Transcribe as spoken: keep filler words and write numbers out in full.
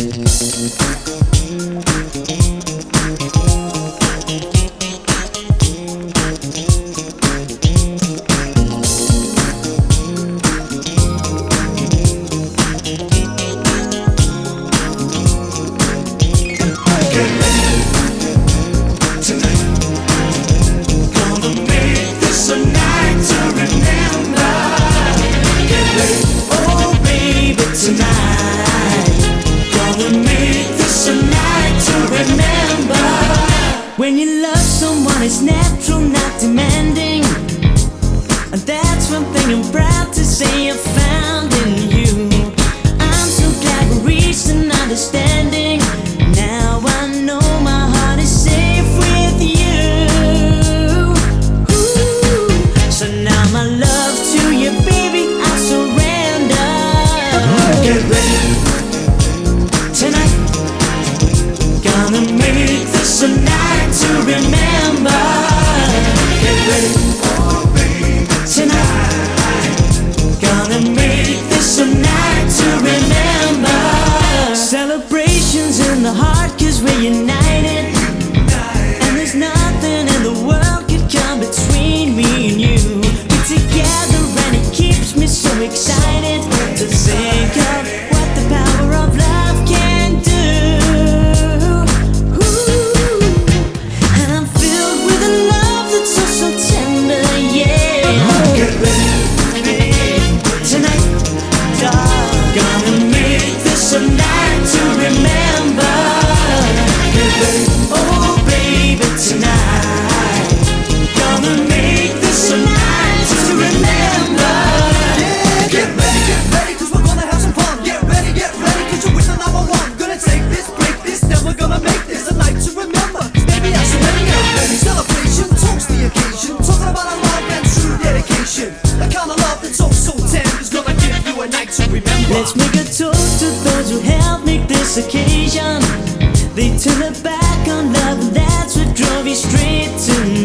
When you love someone, it's natural, not demanding. And that's one thing I'm proud to say I found in you. I'm so glad we reached an understanding. Now I know my heart is safe with you. Ooh. So now my love to you, baby, I surrender. Get ready tonight. Gonna make this a night to remember. Get ready, oh baby, tonight. Gonna make this a night to remember. Celebrations in the heart, cause we're united. And there's nothing in the world could come between me and you. We're together and it keeps me so excited to think of what the power of love can do. A night to remember. Get ready, oh baby, tonight. Gonna make this a night to remember. Yeah, get ready, get ready, cause we're gonna have some fun. Get ready, get ready, cause you're with the number one. Gonna take this, break this, then we're gonna make this a night to remember. Cause baby, I surrender. Celebration, toast the occasion. Talking about our love and true dedication. The kind of love that's so, so tender is gonna give you a night to remember. Let's make a toast to those who helped make this occasion. They turn their back on love, and that's what drove you straight to me.